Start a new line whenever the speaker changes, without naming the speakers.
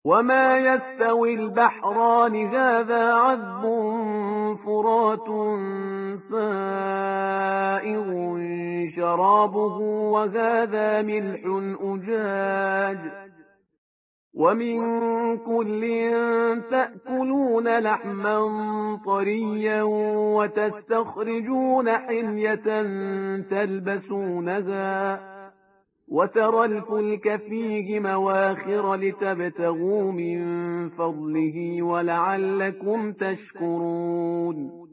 وما يستوي البحران هذا عذب فرات سائغ شرابه وهذا ملح أجاج ومن كل تأكلون لحما طريا وتستخرجون حلية تلبسونها وترى الفلك فيه مواخر لتبتغوا من فضله ولعلكم تشكرون